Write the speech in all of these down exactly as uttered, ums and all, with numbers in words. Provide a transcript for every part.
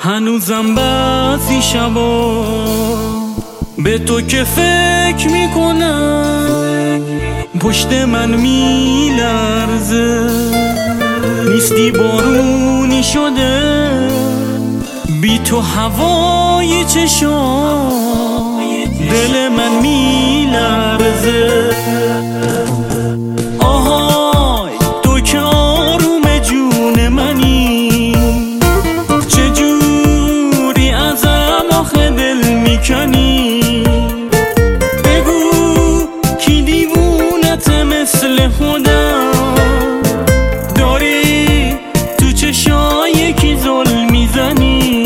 هنوزم بعضی شبا به تو که فکر میکنم پشت من میلرزه، نیستی بارونی شده بی تو هوای چشام دل من میلرزه. آهای تو که آروم جون منی، چجوری ازم آخه دل میکنی؟ بگو کی دیوونت مثل خودم داری تو چشای کی ظلم میزنی؟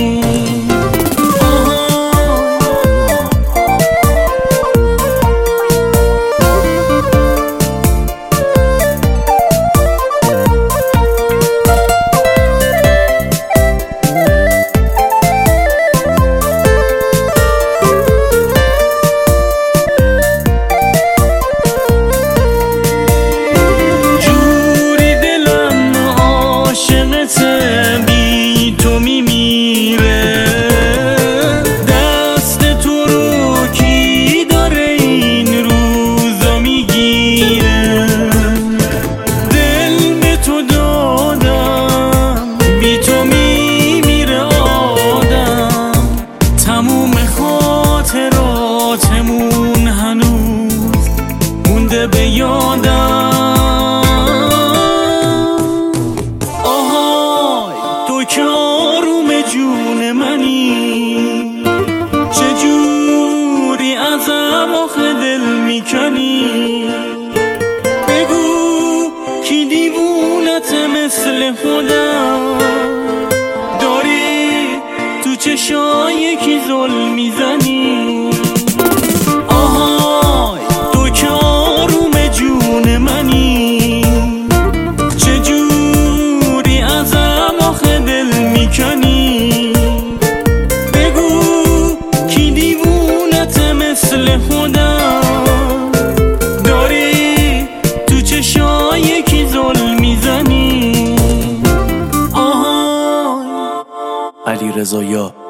بی تو میمیره، دست تو رو کی داره این روزا میگیره؟ دل به تو دادم بی تو میمیره آدم، تموم خاطراتمون هنوز مونده به یادم. که آروم جون منی، چجوری ازم آخه دل میکنی؟ بگو کی دیوونت مثل خودم داری تو چشای کی ظلم میزنی؟ آهای تو که آروم جون منی، چجوری ازم آخه دل میکنی؟ بگو کی دیوونت مثل خودم داری تو چشای کی ظلم میزنی؟ آهای علیرضا یا